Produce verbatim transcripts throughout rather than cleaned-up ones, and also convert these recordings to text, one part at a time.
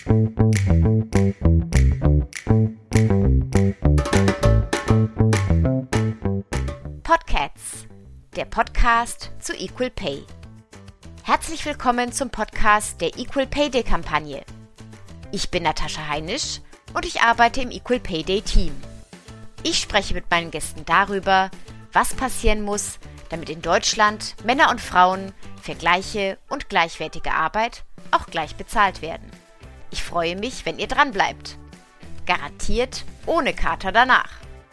Podcats, der Podcast zu Equal Pay. Herzlich willkommen zum Podcast der Equal Pay Day Kampagne. Ich bin Natascha Heinisch und ich arbeite im Equal Pay Day Team. Ich spreche mit meinen Gästen darüber, was passieren muss, damit in Deutschland Männer und Frauen für gleiche und gleichwertige Arbeit auch gleich bezahlt werden. Ich freue mich, wenn ihr dran bleibt. Garantiert ohne Kater danach.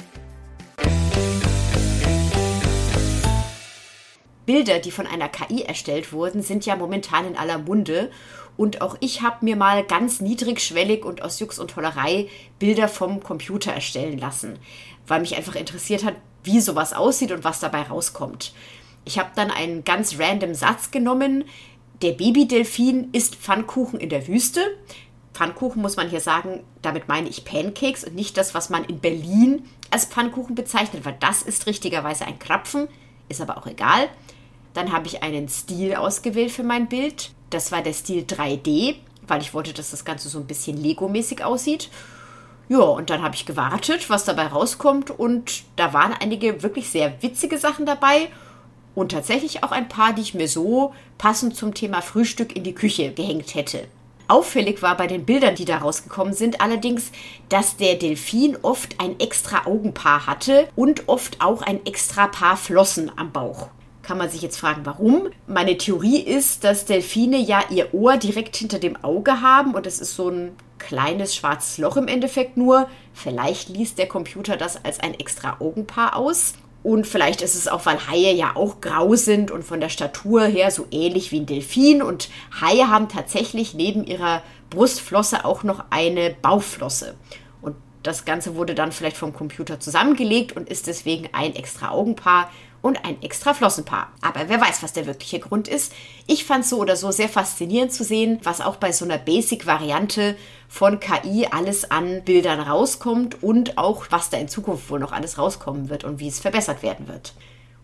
Bilder, die von einer K I erstellt wurden, sind ja momentan in aller Munde. Und auch ich habe mir mal ganz niedrigschwellig und aus Jux und Tollerei Bilder vom Computer erstellen lassen, weil mich einfach interessiert hat, wie sowas aussieht und was dabei rauskommt. Ich habe dann einen ganz random Satz genommen: Der Babydelfin isst Pfannkuchen in der Wüste. Pfannkuchen muss man hier sagen, damit meine ich Pancakes und nicht das, was man in Berlin als Pfannkuchen bezeichnet, weil das ist richtigerweise ein Krapfen, ist aber auch egal. Dann habe ich einen Stil ausgewählt für mein Bild. Das war der Stil drei D, weil ich wollte, dass das Ganze so ein bisschen Lego-mäßig aussieht. Ja, und dann habe ich gewartet, was dabei rauskommt. Und da waren einige wirklich sehr witzige Sachen dabei. Und tatsächlich auch ein paar, die ich mir so passend zum Thema Frühstück in die Küche gehängt hätte. Auffällig war bei den Bildern, die da rausgekommen sind, allerdings, dass der Delfin oft ein extra Augenpaar hatte und oft auch ein extra Paar Flossen am Bauch. Kann man sich jetzt fragen, warum? Meine Theorie ist, dass Delfine ja ihr Ohr direkt hinter dem Auge haben und es ist so ein kleines schwarzes Loch im Endeffekt nur. Vielleicht liest der Computer das als ein extra Augenpaar aus. Und vielleicht ist es auch, weil Haie ja auch grau sind und von der Statur her so ähnlich wie ein Delfin. Und Haie haben tatsächlich neben ihrer Brustflosse auch noch eine Bauchflosse. Und das Ganze wurde dann vielleicht vom Computer zusammengelegt und ist deswegen ein extra Augenpaar und ein extra Flossenpaar. Aber wer weiß, was der wirkliche Grund ist. Ich fand es so oder so sehr faszinierend zu sehen, was auch bei so einer Basic-Variante von K I alles an Bildern rauskommt und auch, was da in Zukunft wohl noch alles rauskommen wird und wie es verbessert werden wird.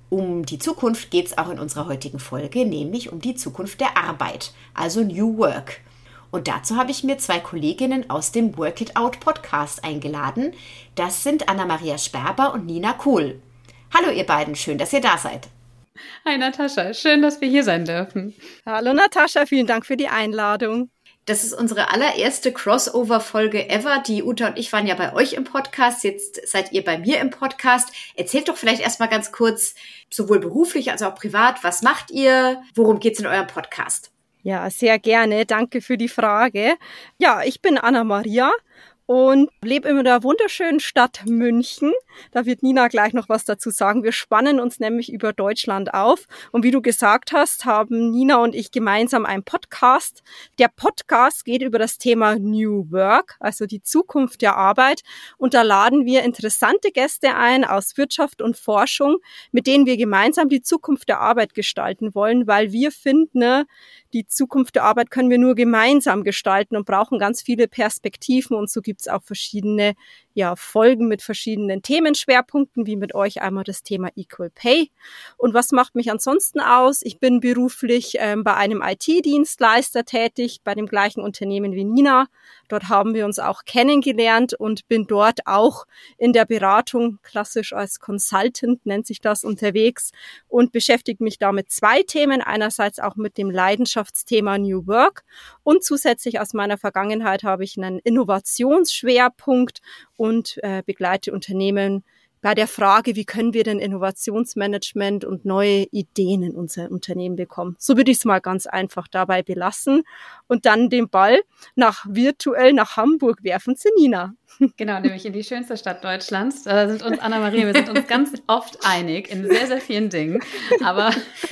Um die Zukunft geht es auch in unserer heutigen Folge, nämlich um die Zukunft der Arbeit, also New Work. Und dazu habe ich mir zwei Kolleginnen aus dem Work It Out Podcast eingeladen. Das sind Anna-Maria Sperber und Nina Kohl. Hallo ihr beiden, schön, dass ihr da seid. Hi Natascha, schön, dass wir hier sein dürfen. Hallo Natascha, vielen Dank für die Einladung. Das ist unsere allererste Crossover-Folge ever. Die Uta und ich waren ja bei euch im Podcast, jetzt seid ihr bei mir im Podcast. Erzählt doch vielleicht erstmal ganz kurz, sowohl beruflich als auch privat, was macht ihr, worum geht's in eurem Podcast? Ja, sehr gerne, danke für die Frage. Ja, ich bin Anna-Maria und lebe in der wunderschönen Stadt München. Da wird Nina gleich noch was dazu sagen. Wir spannen uns nämlich über Deutschland auf. Und wie du gesagt hast, haben Nina und ich gemeinsam einen Podcast. Der Podcast geht über das Thema New Work, also die Zukunft der Arbeit. Und da laden wir interessante Gäste ein aus Wirtschaft und Forschung, mit denen wir gemeinsam die Zukunft der Arbeit gestalten wollen, weil wir finden, ne, die Zukunft der Arbeit können wir nur gemeinsam gestalten und brauchen ganz viele Perspektiven. Und so gibt es auch verschiedene ja, Folgen mit verschiedenen Themenschwerpunkten, wie mit euch einmal das Thema Equal Pay. Und was macht mich ansonsten aus? Ich bin beruflich ähm, bei einem I T-Dienstleister tätig, bei dem gleichen Unternehmen wie Nina. Dort haben wir uns auch kennengelernt und bin dort auch in der Beratung, klassisch als Consultant nennt sich das, unterwegs und beschäftige mich da mit zwei Themen. Einerseits auch mit dem Leidenschaftsthema New Work und zusätzlich aus meiner Vergangenheit habe ich einen Innovationsschwerpunkt und äh, begleite Unternehmen bei der Frage, wie können wir denn Innovationsmanagement und neue Ideen in unser Unternehmen bekommen. So würde ich es mal ganz einfach dabei belassen und dann den Ball nach virtuell nach Hamburg werfen zu Nina. Genau, nämlich in die schönste Stadt Deutschlands. Da sind uns Anna-Maria, wir sind uns ganz oft einig in sehr, sehr vielen Dingen. Aber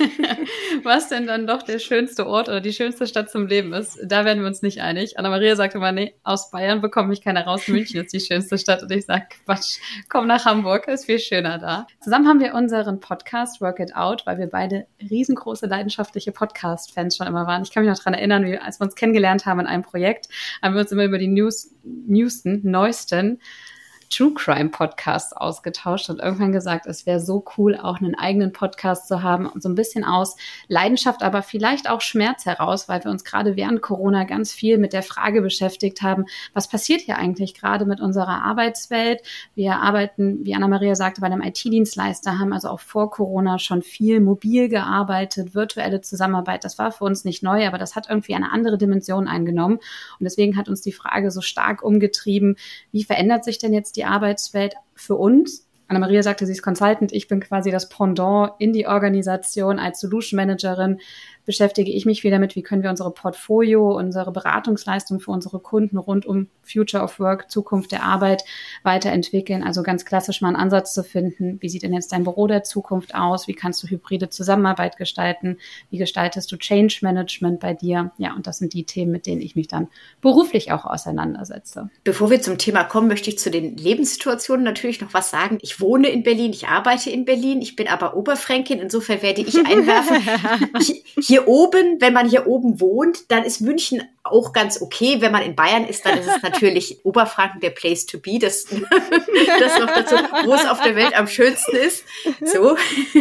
was denn dann doch der schönste Ort oder die schönste Stadt zum Leben ist, da werden wir uns nicht einig. Anna-Maria sagt immer, nee, aus Bayern bekomme ich keiner raus. München ist die schönste Stadt. Und ich sage, Quatsch, komm nach Hamburg, ist viel schöner da. Zusammen haben wir unseren Podcast Work It Out, weil wir beide riesengroße, leidenschaftliche Podcast-Fans schon immer waren. Ich kann mich noch daran erinnern, wie, als wir uns kennengelernt haben in einem Projekt, haben wir uns immer über die News, Newsten, Neuesten True Crime Podcasts ausgetauscht und irgendwann gesagt, es wäre so cool, auch einen eigenen Podcast zu haben und so ein bisschen aus Leidenschaft, aber vielleicht auch Schmerz heraus, weil wir uns gerade während Corona ganz viel mit der Frage beschäftigt haben, was passiert hier eigentlich gerade mit unserer Arbeitswelt? Wir arbeiten, wie Anna-Maria sagte, bei einem I T-Dienstleister, haben also auch vor Corona schon viel mobil gearbeitet, virtuelle Zusammenarbeit. Das war für uns nicht neu, aber das hat irgendwie eine andere Dimension eingenommen. Und deswegen hat uns die Frage so stark umgetrieben, wie verändert sich denn jetzt die Arbeitswelt für uns? Anna-Maria sagte, sie ist Consultant. Ich bin quasi das Pendant in die Organisation als Solution Managerin. Beschäftige ich mich viel damit, wie können wir unsere Portfolio, unsere Beratungsleistung für unsere Kunden rund um Future of Work, Zukunft der Arbeit weiterentwickeln. Also ganz klassisch mal einen Ansatz zu finden, wie sieht denn jetzt dein Büro der Zukunft aus? Wie kannst du hybride Zusammenarbeit gestalten? Wie gestaltest du Change Management bei dir? Ja, und das sind die Themen, mit denen ich mich dann beruflich auch auseinandersetze. Bevor wir zum Thema kommen, möchte ich zu den Lebenssituationen natürlich noch was sagen. Ich wohne in Berlin, ich arbeite in Berlin, ich bin aber Oberfränkin, insofern werde ich einwerfen, hier Hier oben, wenn man hier oben wohnt, dann ist München auch ganz okay. Wenn man in Bayern ist, dann ist es natürlich Oberfranken der Place to be. Das, das noch dazu, wo es auf der Welt am schönsten ist. So.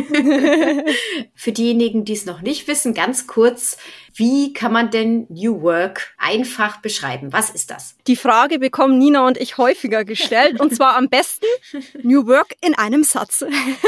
Für diejenigen, die es noch nicht wissen, ganz kurz, wie kann man denn New Work einfach beschreiben? Was ist das? Die Frage bekommen Nina und ich häufiger gestellt, und zwar am besten New Work in einem Satz.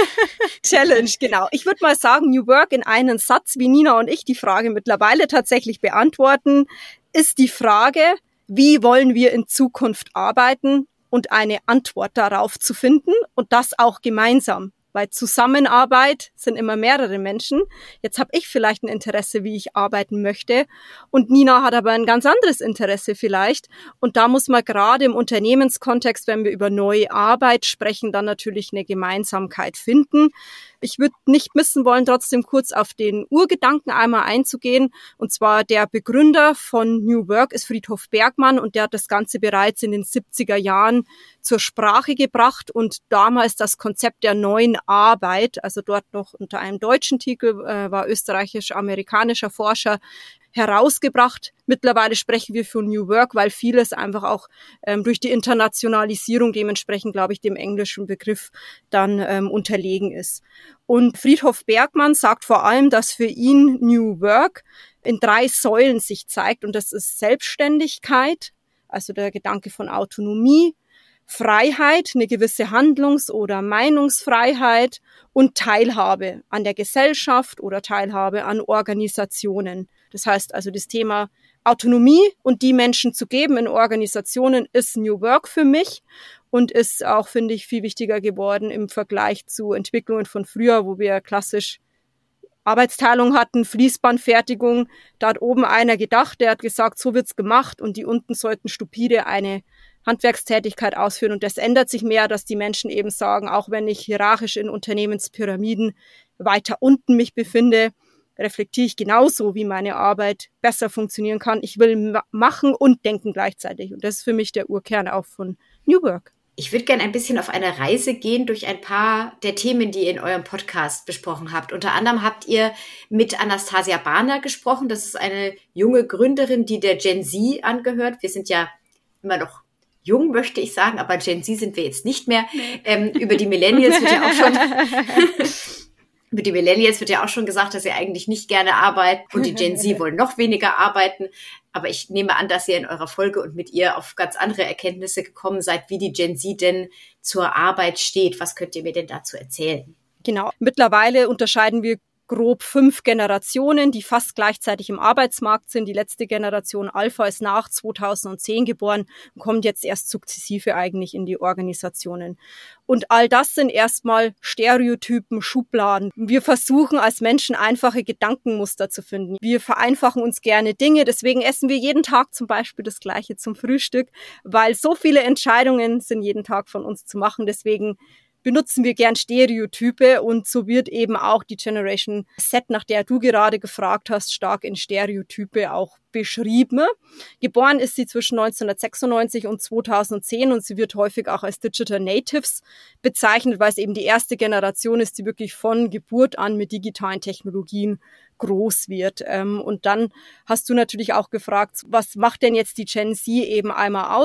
Challenge, genau. Ich würde mal sagen, New Work in einem Satz, wie Nina und ich die Frage mittlerweile tatsächlich beantworten, ist die Frage, wie wollen wir in Zukunft arbeiten und eine Antwort darauf zu finden und das auch gemeinsam. Weil Zusammenarbeit sind immer mehrere Menschen. Jetzt habe ich vielleicht ein Interesse, wie ich arbeiten möchte. Und Nina hat aber ein ganz anderes Interesse vielleicht. Und da muss man gerade im Unternehmenskontext, wenn wir über neue Arbeit sprechen, dann natürlich eine Gemeinsamkeit finden. Ich würde nicht missen wollen, trotzdem kurz auf den Urgedanken einmal einzugehen. Und zwar der Begründer von New Work ist Friedhof Bergmann und der hat das Ganze bereits in den siebziger Jahren zur Sprache gebracht und damals das Konzept der neuen Arbeit, also dort noch unter einem deutschen Titel, äh, war österreichisch-amerikanischer Forscher, herausgebracht. Mittlerweile sprechen wir von New Work, weil vieles einfach auch ähm, durch die Internationalisierung dementsprechend, glaube ich, dem englischen Begriff dann ähm, unterlegen ist. Und Friedhof Bergmann sagt vor allem, dass für ihn New Work in drei Säulen sich zeigt. Und das ist Selbstständigkeit, also der Gedanke von Autonomie, Freiheit, eine gewisse Handlungs- oder Meinungsfreiheit und Teilhabe an der Gesellschaft oder Teilhabe an Organisationen. Das heißt also, das Thema Autonomie und die Menschen zu geben in Organisationen ist New Work für mich und ist auch, finde ich, viel wichtiger geworden im Vergleich zu Entwicklungen von früher, wo wir klassisch Arbeitsteilung hatten, Fließbandfertigung. Da hat oben einer gedacht, der hat gesagt, so wird's gemacht und die unten sollten stupide eine Handwerkstätigkeit ausführen. Und das ändert sich mehr, dass die Menschen eben sagen, auch wenn ich hierarchisch in Unternehmenspyramiden weiter unten mich befinde, reflektiere ich genauso, wie meine Arbeit besser funktionieren kann. Ich will ma- machen und denken gleichzeitig. Und das ist für mich der Urkern auch von New Work. Ich würde gerne ein bisschen auf eine Reise gehen durch ein paar der Themen, die ihr in eurem Podcast besprochen habt. Unter anderem habt ihr mit Anastasia Barner gesprochen. Das ist eine junge Gründerin, die der Gen Z angehört. Wir sind ja immer noch jung, möchte ich sagen, aber Gen Z sind wir jetzt nicht mehr. Nee. Ähm, über die Millennials wird ja auch schon... Mit den Millennials wird ja auch schon gesagt, dass sie eigentlich nicht gerne arbeiten und die Gen Z wollen noch weniger arbeiten. Aber ich nehme an, dass ihr in eurer Folge und mit ihr auf ganz andere Erkenntnisse gekommen seid, wie die Gen Z denn zur Arbeit steht. Was könnt ihr mir denn dazu erzählen? Genau. Mittlerweile unterscheiden wir grob fünf Generationen, die fast gleichzeitig im Arbeitsmarkt sind. Die letzte Generation Alpha ist nach zweitausendzehn geboren und kommt jetzt erst sukzessive eigentlich in die Organisationen. Und all das sind erstmal Stereotypen, Schubladen. Wir versuchen als Menschen einfache Gedankenmuster zu finden. Wir vereinfachen uns gerne Dinge, deswegen essen wir jeden Tag zum Beispiel das Gleiche zum Frühstück, weil so viele Entscheidungen sind jeden Tag von uns zu machen. Deswegen benutzen wir gern Stereotype und so wird eben auch die Generation Z, nach der du gerade gefragt hast, stark in Stereotype auch beschrieben. Geboren ist sie zwischen neunzehnhundertsechsundneunzig und zweitausendzehn und sie wird häufig auch als Digital Natives bezeichnet, weil es eben die erste Generation ist, die wirklich von Geburt an mit digitalen Technologien groß wird. Und dann hast du natürlich auch gefragt, was macht denn jetzt die Gen Z eben einmal aus?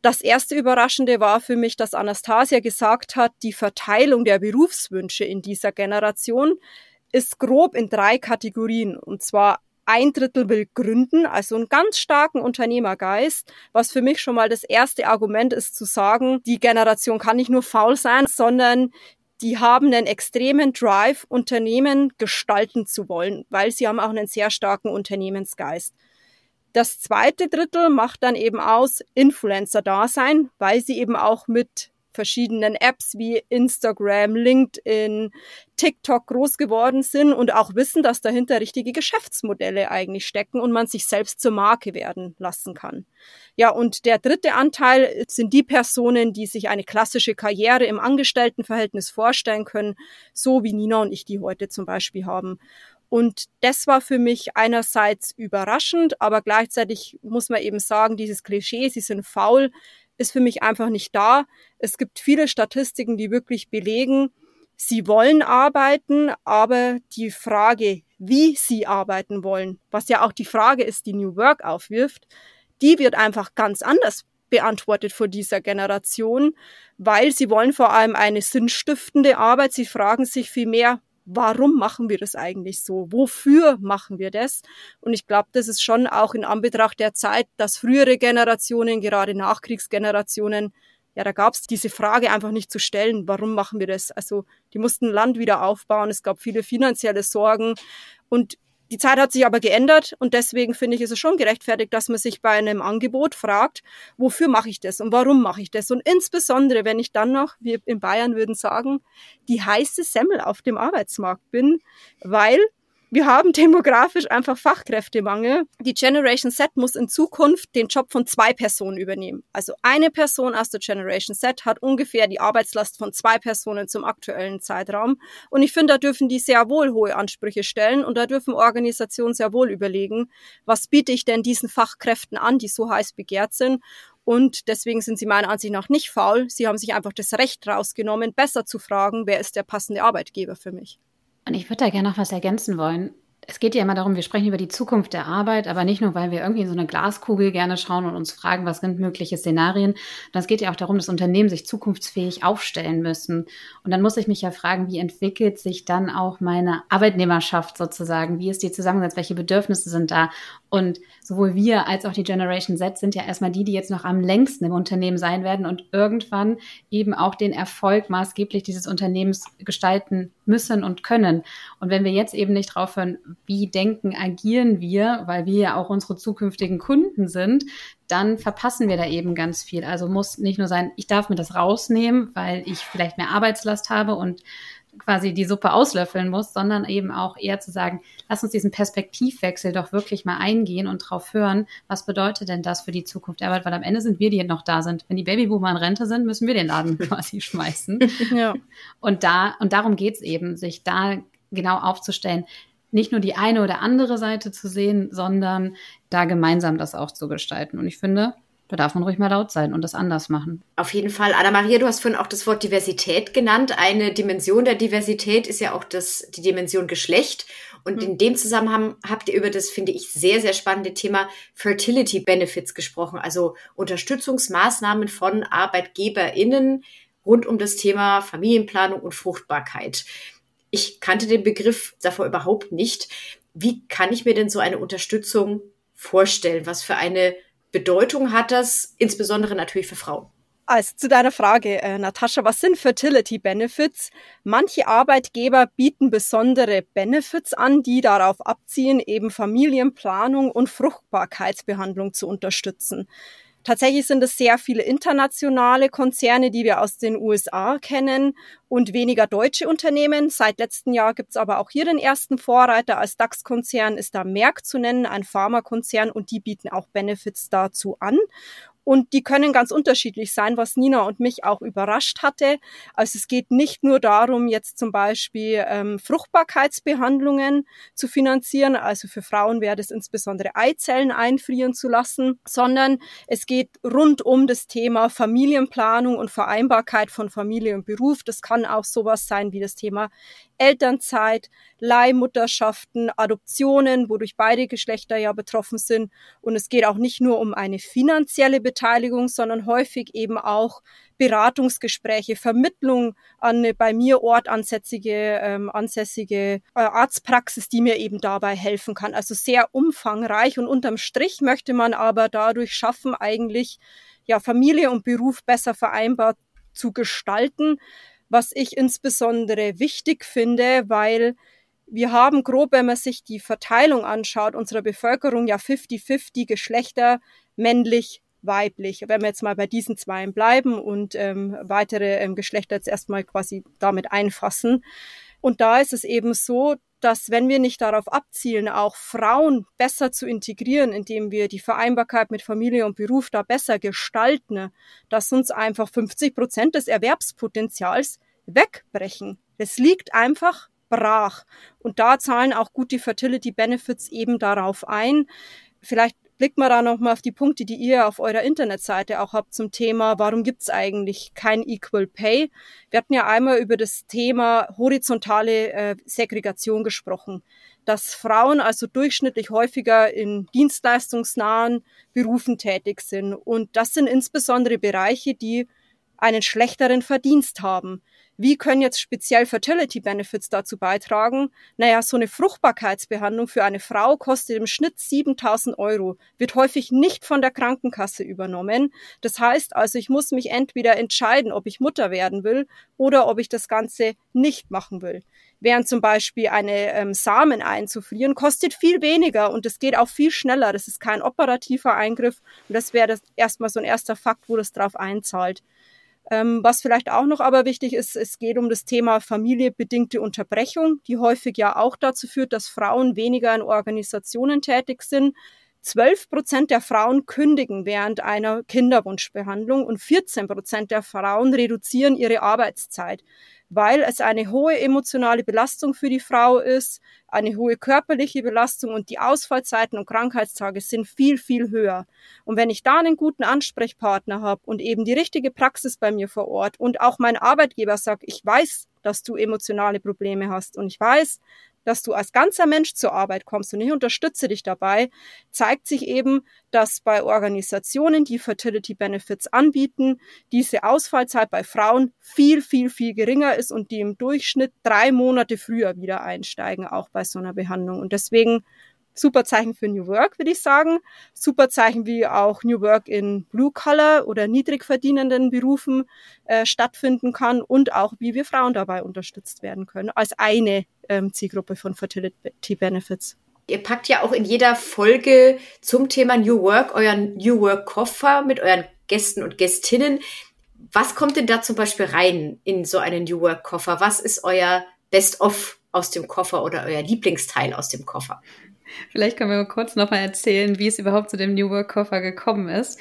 Das erste Überraschende war für mich, dass Anastasia gesagt hat, die Verteilung der Berufswünsche in dieser Generation ist grob in drei Kategorien. Und zwar ein Drittel will gründen, also einen ganz starken Unternehmergeist, was für mich schon mal das erste Argument ist, zu sagen, die Generation kann nicht nur faul sein, sondern die haben einen extremen Drive, Unternehmen gestalten zu wollen, weil sie haben auch einen sehr starken Unternehmensgeist. Das zweite Drittel macht dann eben aus Influencer-Dasein, weil sie eben auch mit verschiedenen Apps wie Instagram, LinkedIn, TikTok groß geworden sind und auch wissen, dass dahinter richtige Geschäftsmodelle eigentlich stecken und man sich selbst zur Marke werden lassen kann. Ja, und der dritte Anteil sind die Personen, die sich eine klassische Karriere im Angestelltenverhältnis vorstellen können, so wie Nina und ich die heute zum Beispiel haben. Und das war für mich einerseits überraschend, aber gleichzeitig muss man eben sagen, dieses Klischee, sie sind faul, ist für mich einfach nicht da. Es gibt viele Statistiken, die wirklich belegen, sie wollen arbeiten, aber die Frage, wie sie arbeiten wollen, was ja auch die Frage ist, die New Work aufwirft, die wird einfach ganz anders beantwortet vor dieser Generation, weil sie wollen vor allem eine sinnstiftende Arbeit. Sie fragen sich vielmehr, warum machen wir das eigentlich so? Wofür machen wir das? Und ich glaube, das ist schon auch in Anbetracht der Zeit, dass frühere Generationen, gerade Nachkriegsgenerationen, ja, da gab es diese Frage einfach nicht zu stellen, warum machen wir das? Also die mussten Land wieder aufbauen, es gab viele finanzielle Sorgen und die Zeit hat sich aber geändert und deswegen finde ich, ist es schon gerechtfertigt, dass man sich bei einem Angebot fragt, wofür mache ich das und warum mache ich das? Und insbesondere, wenn ich dann noch, wir in Bayern würden sagen, die heiße Semmel auf dem Arbeitsmarkt bin, weil wir haben demografisch einfach Fachkräftemangel. Die Generation Z muss in Zukunft den Job von zwei Personen übernehmen. Also eine Person aus der Generation Z hat ungefähr die Arbeitslast von zwei Personen zum aktuellen Zeitraum. Und ich finde, da dürfen die sehr wohl hohe Ansprüche stellen und da dürfen Organisationen sehr wohl überlegen, was biete ich denn diesen Fachkräften an, die so heiß begehrt sind. Und deswegen sind sie meiner Ansicht nach nicht faul. Sie haben sich einfach das Recht rausgenommen, besser zu fragen, wer ist der passende Arbeitgeber für mich. Und ich würde da gerne noch was ergänzen wollen. Es geht ja immer darum, wir sprechen über die Zukunft der Arbeit, aber nicht nur, weil wir irgendwie in so eine Glaskugel gerne schauen und uns fragen, was sind mögliche Szenarien. Es geht ja auch darum, dass Unternehmen sich zukunftsfähig aufstellen müssen. Und dann muss ich mich ja fragen, wie entwickelt sich dann auch meine Arbeitnehmerschaft sozusagen? Wie ist die zusammengesetzt? Welche Bedürfnisse sind da? Und sowohl wir als auch die Generation Z sind ja erstmal die, die jetzt noch am längsten im Unternehmen sein werden und irgendwann eben auch den Erfolg maßgeblich dieses Unternehmens gestalten müssen und können. Und wenn wir jetzt eben nicht drauf hören, wie denken, agieren wir, weil wir ja auch unsere zukünftigen Kunden sind, dann verpassen wir da eben ganz viel. Also muss nicht nur sein, ich darf mir das rausnehmen, weil ich vielleicht mehr Arbeitslast habe und quasi die Suppe auslöffeln muss, sondern eben auch eher zu sagen, lass uns diesen Perspektivwechsel doch wirklich mal eingehen und drauf hören, was bedeutet denn das für die Zukunft der Arbeit, weil am Ende sind wir, die noch da sind. Wenn die Babyboomer in Rente sind, müssen wir den Laden quasi schmeißen. Ja. Und da, und darum geht's eben, sich da genau aufzustellen, nicht nur die eine oder andere Seite zu sehen, sondern da gemeinsam das auch zu gestalten. Und ich finde, da darf man ruhig mal laut sein und das anders machen. Auf jeden Fall. Anna-Maria, du hast vorhin auch das Wort Diversität genannt. Eine Dimension der Diversität ist ja auch das, die Dimension Geschlecht. Und mhm. in dem Zusammenhang habt ihr über das, finde ich, sehr, sehr spannende Thema Fertility Benefits gesprochen. Also Unterstützungsmaßnahmen von ArbeitgeberInnen rund um das Thema Familienplanung und Fruchtbarkeit. Ich kannte den Begriff davor überhaupt nicht. Wie kann ich mir denn so eine Unterstützung vorstellen? Was für eine Bedeutung hat das, insbesondere natürlich für Frauen? Also zu deiner Frage, äh, Natascha, was sind Fertility Benefits? Manche Arbeitgeber bieten besondere Benefits an, die darauf abzielen, eben Familienplanung und Fruchtbarkeitsbehandlung zu unterstützen. Tatsächlich sind es sehr viele internationale Konzerne, die wir aus den U S A kennen und weniger deutsche Unternehmen. Seit letztem Jahr gibt es aber auch hier den ersten Vorreiter. Als DAX-Konzern ist da Merck zu nennen, ein Pharmakonzern, und die bieten auch Benefits dazu an. Und die können ganz unterschiedlich sein, was Nina und mich auch überrascht hatte. Also es geht nicht nur darum, jetzt zum Beispiel ähm, Fruchtbarkeitsbehandlungen zu finanzieren. Also für Frauen wäre das insbesondere Eizellen einfrieren zu lassen, sondern es geht rund um das Thema Familienplanung und Vereinbarkeit von Familie und Beruf. Das kann auch sowas sein wie das Thema Elternzeit, Leihmutterschaften, Adoptionen, wodurch beide Geschlechter ja betroffen sind. Und es geht auch nicht nur um eine finanzielle Beteiligung, sondern häufig eben auch Beratungsgespräche, Vermittlung an eine bei mir ortansässige ähm, ansässige äh, Arztpraxis, die mir eben dabei helfen kann. Also sehr umfangreich und unterm Strich möchte man aber dadurch schaffen, eigentlich ja Familie und Beruf besser vereinbar zu gestalten, was ich insbesondere wichtig finde, weil wir haben grob, wenn man sich die Verteilung anschaut, unserer Bevölkerung ja fünfzig fünfzig Geschlechter, männlich, weiblich. Wenn wir jetzt mal bei diesen zweien bleiben und ähm, weitere ähm, Geschlechter jetzt erstmal quasi damit einfassen. Und da ist es eben so, dass wenn wir nicht darauf abzielen, auch Frauen besser zu integrieren, indem wir die Vereinbarkeit mit Familie und Beruf da besser gestalten, dass uns einfach fünfzig Prozent des Erwerbspotenzials wegbrechen. Das liegt einfach brach. Und da zahlen auch gut die Fertility Benefits eben darauf ein. Vielleicht blickt mal da nochmal auf die Punkte, die ihr auf eurer Internetseite auch habt zum Thema, warum gibt es eigentlich kein Equal Pay? Wir hatten ja einmal über das Thema horizontale äh, Segregation gesprochen, dass Frauen also durchschnittlich häufiger in dienstleistungsnahen Berufen tätig sind. Und das sind insbesondere Bereiche, die einen schlechteren Verdienst haben. Wie können jetzt speziell Fertility Benefits dazu beitragen? Naja, so eine Fruchtbarkeitsbehandlung für eine Frau kostet im Schnitt siebentausend Euro, wird häufig nicht von der Krankenkasse übernommen. Das heißt also, ich muss mich entweder entscheiden, ob ich Mutter werden will oder ob ich das Ganze nicht machen will. Während zum Beispiel eine ähm, Samen einzufrieren, kostet viel weniger und es geht auch viel schneller. Das ist kein operativer Eingriff und das wäre das erstmal so ein erster Fakt, wo das drauf einzahlt. Ähm, was vielleicht auch noch aber wichtig ist, es geht um das Thema familiebedingte Unterbrechung, die häufig ja auch dazu führt, dass Frauen weniger in Organisationen tätig sind. Zwölf Prozent der Frauen kündigen während einer Kinderwunschbehandlung und vierzehn Prozent der Frauen reduzieren ihre Arbeitszeit, weil es eine hohe emotionale Belastung für die Frau ist, eine hohe körperliche Belastung und die Ausfallzeiten und Krankheitstage sind viel, viel höher. Und wenn ich da einen guten Ansprechpartner habe und eben die richtige Praxis bei mir vor Ort und auch mein Arbeitgeber sagt, ich weiß, dass du emotionale Probleme hast und ich weiß, dass du als ganzer Mensch zur Arbeit kommst und ich unterstütze dich dabei, zeigt sich eben, dass bei Organisationen, die Fertility Benefits anbieten, diese Ausfallzeit bei Frauen viel, viel, viel geringer ist und die im Durchschnitt drei Monate früher wieder einsteigen, auch bei so einer Behandlung. Und deswegen super Zeichen für New Work, würde ich sagen. Super Zeichen, wie auch New Work in Blue-Collar oder niedrig verdienenden Berufen äh, stattfinden kann und auch, wie wir Frauen dabei unterstützt werden können, als eine ähm, Zielgruppe von Fertility Benefits. Ihr packt ja auch in jeder Folge zum Thema New Work euren New Work-Koffer mit euren Gästen und Gästinnen. Was kommt denn da zum Beispiel rein in so einen New Work-Koffer? Was ist euer Best-of aus dem Koffer oder euer Lieblingsteil aus dem Koffer? Vielleicht können wir mal kurz nochmal erzählen, wie es überhaupt zu dem New Work Koffer gekommen ist.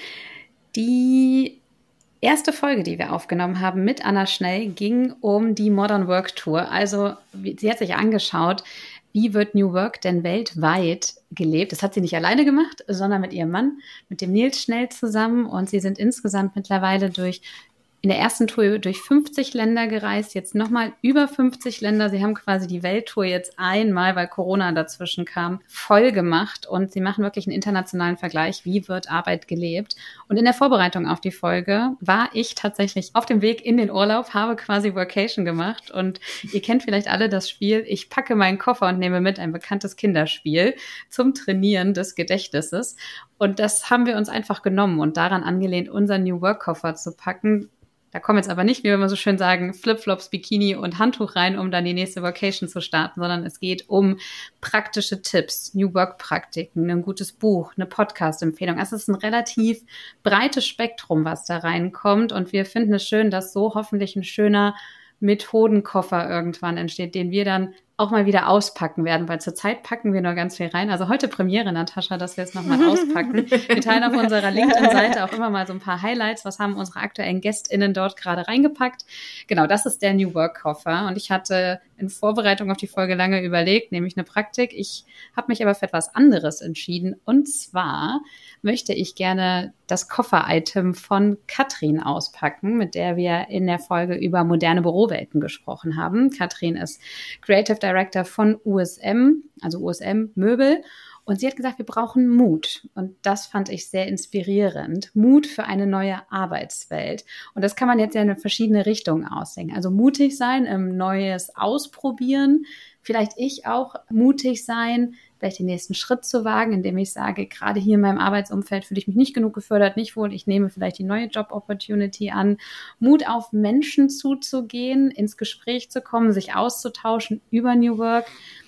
Die erste Folge, die wir aufgenommen haben mit Anna Schnell, ging um die Modern Work Tour. Also sie hat sich angeschaut, wie wird New Work denn weltweit gelebt. Das hat sie nicht alleine gemacht, sondern mit ihrem Mann, mit dem Nils Schnell zusammen. Und sie sind insgesamt mittlerweile durch in der ersten Tour durch fünfzig Länder gereist, jetzt nochmal über fünfzig Länder. Sie haben quasi die Welttour jetzt einmal, weil Corona dazwischen kam, voll gemacht und sie machen wirklich einen internationalen Vergleich, wie wird Arbeit gelebt. Und in der Vorbereitung auf die Folge war ich tatsächlich auf dem Weg in den Urlaub, habe quasi Workation gemacht und ihr kennt vielleicht alle das Spiel, ich packe meinen Koffer und nehme mit, ein bekanntes Kinderspiel zum Trainieren des Gedächtnisses. Und das haben wir uns einfach genommen und daran angelehnt, unseren New Work Koffer zu packen. Da kommen jetzt aber nicht, wie wir immer so schön sagen, Flipflops, Bikini und Handtuch rein, um dann die nächste Vacation zu starten, sondern es geht um praktische Tipps, New Work-Praktiken, ein gutes Buch, eine Podcast-Empfehlung. Also es ist ein relativ breites Spektrum, was da reinkommt und wir finden es schön, dass so hoffentlich ein schöner Methodenkoffer irgendwann entsteht, den wir dann auch mal wieder auspacken werden, weil zurzeit packen wir nur ganz viel rein. Also heute Premiere, Natascha, dass wir es nochmal auspacken. Wir teilen auf unserer LinkedIn-Seite auch immer mal so ein paar Highlights. Was haben unsere aktuellen GästInnen dort gerade reingepackt? Genau, das ist der New Work-Koffer. Und ich hatte in Vorbereitung auf die Folge lange überlegt, nämlich eine Praktik. Ich habe mich aber für etwas anderes entschieden. Und zwar möchte ich gerne das Koffer-Item von Katrin auspacken, mit der wir in der Folge über moderne Bürowelten gesprochen haben. Katrin ist Creative Director von U S M, also U S M Möbel. Und sie hat gesagt, wir brauchen Mut. Und das fand ich sehr inspirierend. Mut für eine neue Arbeitswelt. Und das kann man jetzt ja in verschiedene Richtungen aussehen. Also mutig sein, im Neues ausprobieren. Vielleicht ich auch mutig sein, vielleicht den nächsten Schritt zu wagen, indem ich sage, gerade hier in meinem Arbeitsumfeld fühle ich mich nicht genug gefördert, nicht wohl. Ich nehme vielleicht die neue Job-Opportunity an. Mut auf Menschen zuzugehen, ins Gespräch zu kommen, sich auszutauschen über New Work.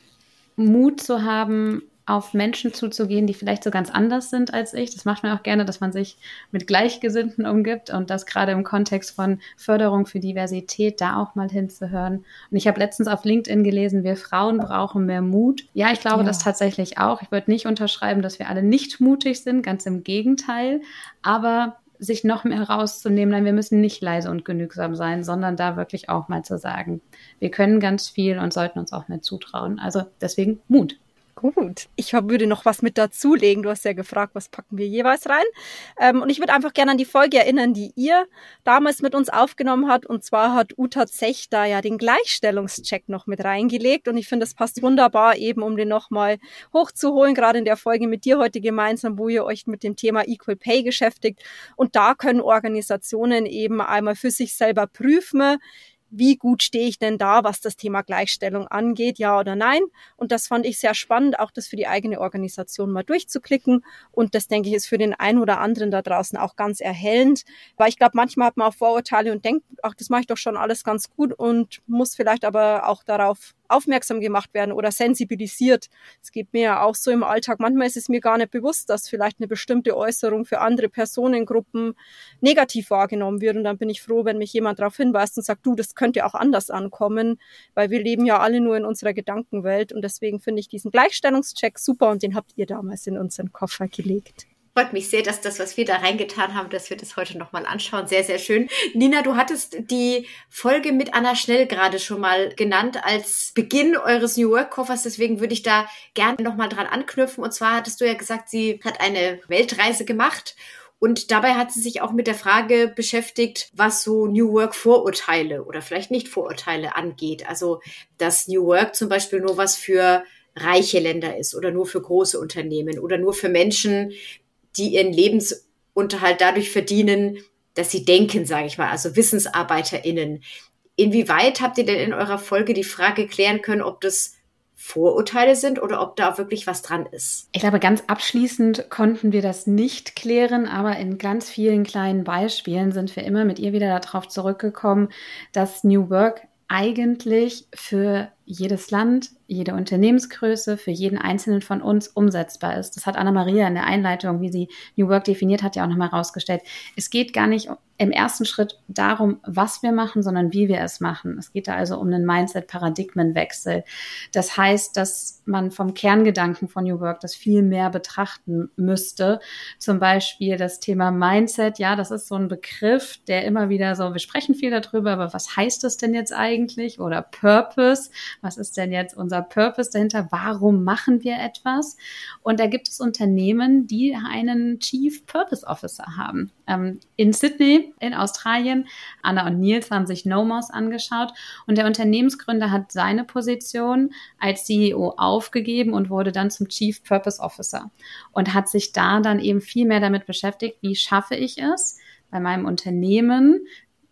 Mut zu haben, auf Menschen zuzugehen, die vielleicht so ganz anders sind als ich. Das macht man auch gerne, dass man sich mit Gleichgesinnten umgibt und das gerade im Kontext von Förderung für Diversität da auch mal hinzuhören. Und ich habe letztens auf LinkedIn gelesen, wir Frauen brauchen mehr Mut. Ja, ich glaube ja. das tatsächlich auch. Ich würde nicht unterschreiben, dass wir alle nicht mutig sind, ganz im Gegenteil. Aber sich noch mehr rauszunehmen, nein, wir müssen nicht leise und genügsam sein, sondern da wirklich auch mal zu sagen, wir können ganz viel und sollten uns auch mehr zutrauen. Also deswegen Mut. Gut, ich würde noch was mit dazulegen. Du hast ja gefragt, was packen wir jeweils rein. Ähm, und ich würde einfach gerne an die Folge erinnern, die ihr damals mit uns aufgenommen habt. Und zwar hat Uta Zech da ja den Gleichstellungscheck noch mit reingelegt. Und ich finde, das passt wunderbar eben, um den nochmal hochzuholen, gerade in der Folge mit dir heute gemeinsam, wo ihr euch mit dem Thema Equal Pay beschäftigt. Und da können Organisationen eben einmal für sich selber prüfen, wie gut stehe ich denn da, was das Thema Gleichstellung angeht, ja oder nein? Und das fand ich sehr spannend, auch das für die eigene Organisation mal durchzuklicken. Und das, denke ich, ist für den einen oder anderen da draußen auch ganz erhellend. Weil ich glaube, manchmal hat man auch Vorurteile und denkt, ach, das mache ich doch schon alles ganz gut und muss vielleicht aber auch darauf aufmerksam gemacht werden oder sensibilisiert. Es geht mir ja auch so im Alltag. Manchmal ist es mir gar nicht bewusst, dass vielleicht eine bestimmte Äußerung für andere Personengruppen negativ wahrgenommen wird. Und dann bin ich froh, wenn mich jemand darauf hinweist und sagt, du, das könnte auch anders ankommen, weil wir leben ja alle nur in unserer Gedankenwelt. Und deswegen finde ich diesen Gleichstellungscheck super und den habt ihr damals in unseren Koffer gelegt. Freut mich sehr, dass das, was wir da reingetan haben, dass wir das heute nochmal anschauen. Sehr, sehr schön. Nina, du hattest die Folge mit Anna Schnell gerade schon mal genannt als Beginn eures New Work-Koffers. Deswegen würde ich da gerne nochmal dran anknüpfen. Und zwar hattest du ja gesagt, sie hat eine Weltreise gemacht. Und dabei hat sie sich auch mit der Frage beschäftigt, was so New Work-Vorurteile oder vielleicht nicht Vorurteile angeht. Also, dass New Work zum Beispiel nur was für reiche Länder ist oder nur für große Unternehmen oder nur für Menschen, die ihren Lebensunterhalt dadurch verdienen, dass sie denken, sage ich mal, also WissensarbeiterInnen. Inwieweit habt ihr denn in eurer Folge die Frage klären können, ob das Vorurteile sind oder ob da wirklich was dran ist? Ich glaube, ganz abschließend konnten wir das nicht klären, aber in ganz vielen kleinen Beispielen sind wir immer mit ihr wieder darauf zurückgekommen, dass New Work eigentlich für jedes Land, jede Unternehmensgröße, für jeden Einzelnen von uns umsetzbar ist. Das hat Anna-Maria in der Einleitung, wie sie New Work definiert hat, ja auch nochmal rausgestellt. Es geht gar nicht im ersten Schritt darum, was wir machen, sondern wie wir es machen. Es geht da also um einen Mindset-Paradigmenwechsel. Das heißt, dass man vom Kerngedanken von New Work das viel mehr betrachten müsste. Zum Beispiel das Thema Mindset. Ja, das ist so ein Begriff, der immer wieder so, wir sprechen viel darüber, aber was heißt das denn jetzt eigentlich? Oder Purpose. Was ist denn jetzt unser Purpose dahinter? Warum machen wir etwas? Und da gibt es Unternehmen, die einen Chief Purpose Officer haben. Ähm, in Sydney, in Australien, Anna und Nils haben sich Nomos angeschaut und der Unternehmensgründer hat seine Position als C E O aufgegeben und wurde dann zum Chief Purpose Officer und hat sich da dann eben viel mehr damit beschäftigt, wie schaffe ich es, bei meinem Unternehmen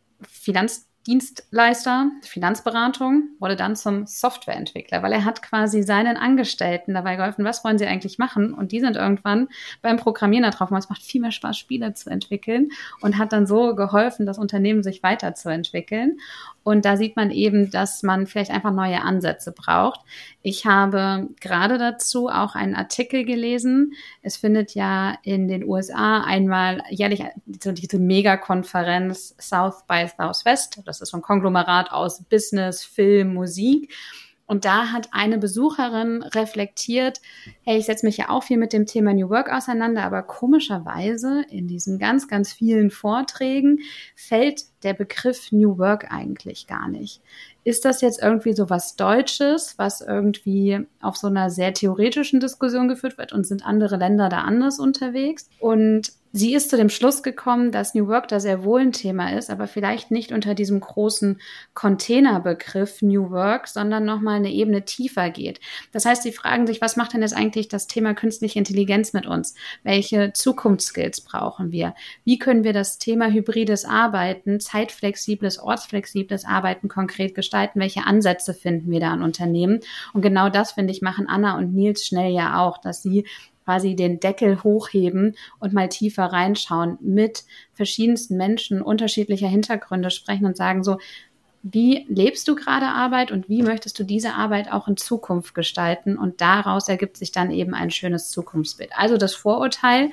Finanz Dienstleister, Finanzberatung, wurde dann zum Softwareentwickler, weil er hat quasi seinen Angestellten dabei geholfen, was wollen sie eigentlich machen? Und die sind irgendwann beim Programmieren da drauf, es macht viel mehr Spaß, Spiele zu entwickeln und hat dann so geholfen, das Unternehmen sich weiterzuentwickeln. Und da sieht man eben, dass man vielleicht einfach neue Ansätze braucht. Ich habe gerade dazu auch einen Artikel gelesen. Es findet ja in den U S A einmal jährlich diese Megakonferenz South by Southwest. Das ist so ein Konglomerat aus Business, Film, Musik. Und da hat eine Besucherin reflektiert, hey, ich setze mich ja auch viel mit dem Thema New Work auseinander, aber komischerweise in diesen ganz, ganz vielen Vorträgen fällt der Begriff New Work eigentlich gar nicht. Ist das jetzt irgendwie so was Deutsches, was irgendwie auf so einer sehr theoretischen Diskussion geführt wird und sind andere Länder da anders unterwegs? Und sie ist zu dem Schluss gekommen, dass New Work da sehr wohl ein Thema ist, aber vielleicht nicht unter diesem großen Containerbegriff New Work, sondern nochmal eine Ebene tiefer geht. Das heißt, sie fragen sich, was macht denn jetzt eigentlich das Thema künstliche Intelligenz mit uns? Welche Zukunftsskills brauchen wir? Wie können wir das Thema hybrides Arbeiten, zeitflexibles, ortsflexibles Arbeiten konkret gestalten? Welche Ansätze finden wir da an Unternehmen? Und genau das, finde ich, machen Anna und Nils schnell ja auch, dass sie quasi den Deckel hochheben und mal tiefer reinschauen, mit verschiedensten Menschen unterschiedlicher Hintergründe sprechen und sagen so, wie lebst du gerade Arbeit und wie möchtest du diese Arbeit auch in Zukunft gestalten? Und daraus ergibt sich dann eben ein schönes Zukunftsbild. Also das Vorurteil,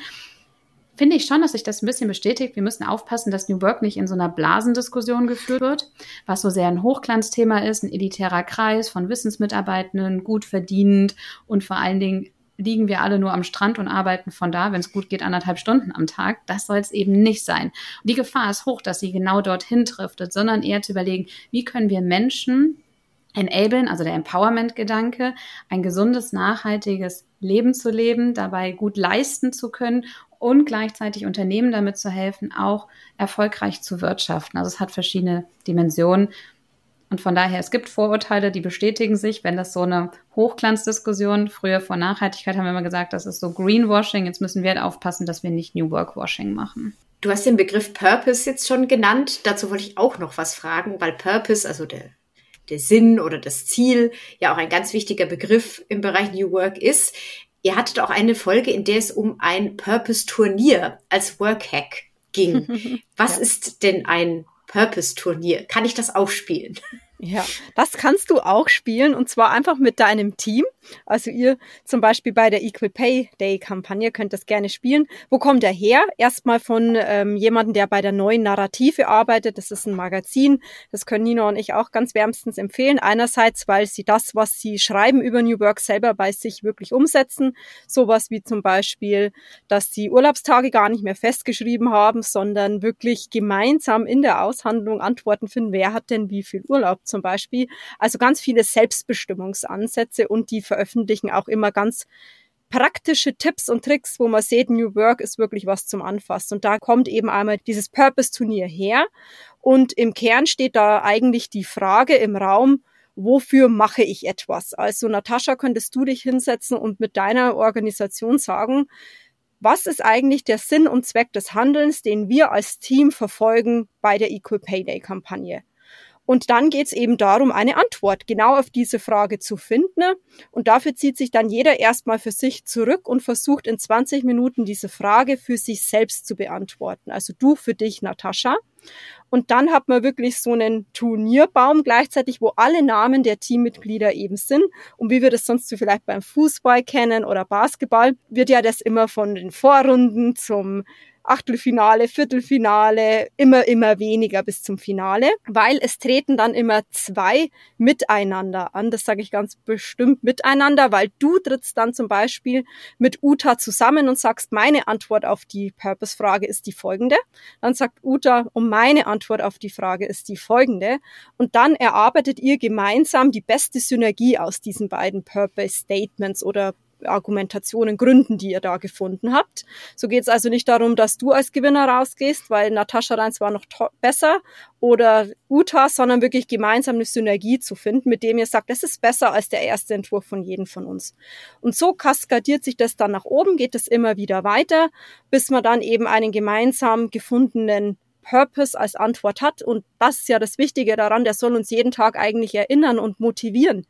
finde ich schon, dass sich das ein bisschen bestätigt. Wir müssen aufpassen, dass New Work nicht in so einer Blasendiskussion geführt wird, was so sehr ein Hochglanzthema ist, ein elitärer Kreis von Wissensmitarbeitenden, gut verdienend und vor allen Dingen liegen wir alle nur am Strand und arbeiten von da, wenn es gut geht, anderthalb Stunden am Tag. Das soll es eben nicht sein. Und die Gefahr ist hoch, dass sie genau dorthin driftet, sondern eher zu überlegen, wie können wir Menschen enablen, also der Empowerment-Gedanke, ein gesundes, nachhaltiges Leben zu leben, dabei gut leisten zu können und gleichzeitig Unternehmen damit zu helfen, auch erfolgreich zu wirtschaften. Also es hat verschiedene Dimensionen. Und von daher, es gibt Vorurteile, die bestätigen sich, wenn das so eine Hochglanzdiskussion, früher vor Nachhaltigkeit haben wir immer gesagt, das ist so Greenwashing, jetzt müssen wir halt aufpassen, dass wir nicht New Work-Washing machen. Du hast den Begriff Purpose jetzt schon genannt, dazu wollte ich auch noch was fragen, weil Purpose, also der, der Sinn oder das Ziel, ja auch ein ganz wichtiger Begriff im Bereich New Work ist. Ihr hattet auch eine Folge, in der es um ein Purpose-Turnier als Work-Hack ging. Was ja. ist denn ein Purpose-Turnier? Kann ich das auch spielen? Ja, das kannst du auch spielen und zwar einfach mit deinem Team. Also ihr zum Beispiel bei der Equal Pay Day Kampagne könnt das gerne spielen. Wo kommt er her? Erstmal von ähm, jemandem, der bei der Neuen Narrative arbeitet. Das ist ein Magazin. Das können Nina und ich auch ganz wärmstens empfehlen. Einerseits, weil sie das, was sie schreiben über New Work selber bei sich wirklich umsetzen. Sowas wie zum Beispiel, dass sie Urlaubstage gar nicht mehr festgeschrieben haben, sondern wirklich gemeinsam in der Aushandlung Antworten finden, wer hat denn wie viel Urlaub zum Beispiel. Also ganz viele Selbstbestimmungsansätze und die veröffentlichen auch immer ganz praktische Tipps und Tricks, wo man sieht, New Work ist wirklich was zum Anfassen. Und da kommt eben einmal dieses Purpose-Turnier her. Und im Kern steht da eigentlich die Frage im Raum, wofür mache ich etwas? Also Natascha, könntest du dich hinsetzen und mit deiner Organisation sagen, was ist eigentlich der Sinn und Zweck des Handelns, den wir als Team verfolgen bei der Equal Pay Day Kampagne? Und dann geht es eben darum, eine Antwort genau auf diese Frage zu finden. Und dafür zieht sich dann jeder erstmal für sich zurück und versucht in zwanzig Minuten diese Frage für sich selbst zu beantworten. Also du für dich, Natascha. Und dann hat man wirklich so einen Turnierbaum gleichzeitig, wo alle Namen der Teammitglieder eben sind. Und wie wir das sonst so vielleicht beim Fußball kennen oder Basketball, wird ja das immer von den Vorrunden zum Achtelfinale, Viertelfinale, immer, immer weniger bis zum Finale, weil es treten dann immer zwei miteinander an. Das sage ich ganz bestimmt miteinander, weil du trittst dann zum Beispiel mit Uta zusammen und sagst, meine Antwort auf die Purpose-Frage ist die folgende. Dann sagt Uta, und meine Antwort auf die Frage ist die folgende. Und dann erarbeitet ihr gemeinsam die beste Synergie aus diesen beiden Purpose-Statements oder Argumentationen, Gründen, die ihr da gefunden habt. So geht es also nicht darum, dass du als Gewinner rausgehst, weil Natascha deins war noch to- besser oder Uta, sondern wirklich gemeinsam eine Synergie zu finden, mit dem ihr sagt, das ist besser als der erste Entwurf von jedem von uns. Und so kaskadiert sich das dann nach oben, geht es immer wieder weiter, bis man dann eben einen gemeinsam gefundenen Purpose als Antwort hat. Und das ist ja das Wichtige daran, der soll uns jeden Tag eigentlich erinnern und motivieren.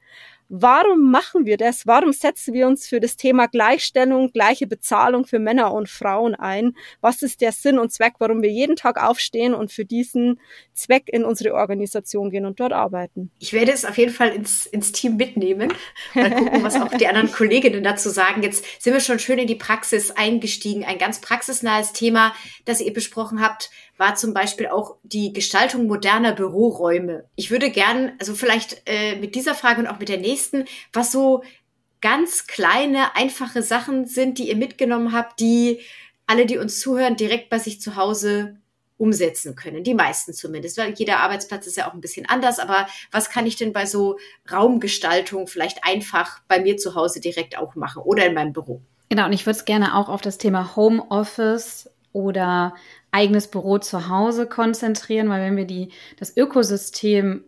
Warum machen wir das? Warum setzen wir uns für das Thema Gleichstellung, gleiche Bezahlung für Männer und Frauen ein? Was ist der Sinn und Zweck, warum wir jeden Tag aufstehen und für diesen Zweck in unsere Organisation gehen und dort arbeiten? Ich werde es auf jeden Fall ins, ins Team mitnehmen. Mal gucken, was auch die anderen Kolleginnen dazu sagen. Jetzt sind wir schon schön in die Praxis eingestiegen. Ein ganz praxisnahes Thema, das ihr besprochen habt. war zum Beispiel auch die Gestaltung moderner Büroräume. Ich würde gern, also vielleicht äh, mit dieser Frage und auch mit der nächsten, was so ganz kleine, einfache Sachen sind, die ihr mitgenommen habt, die alle, die uns zuhören, direkt bei sich zu Hause umsetzen können. Die meisten zumindest, weil jeder Arbeitsplatz ist ja auch ein bisschen anders. Aber was kann ich denn bei so Raumgestaltung vielleicht einfach bei mir zu Hause direkt auch machen oder in meinem Büro? Genau, und ich würde es gerne auch auf das Thema Homeoffice oder eigenes Büro zu Hause konzentrieren, weil wenn wir die das Ökosystem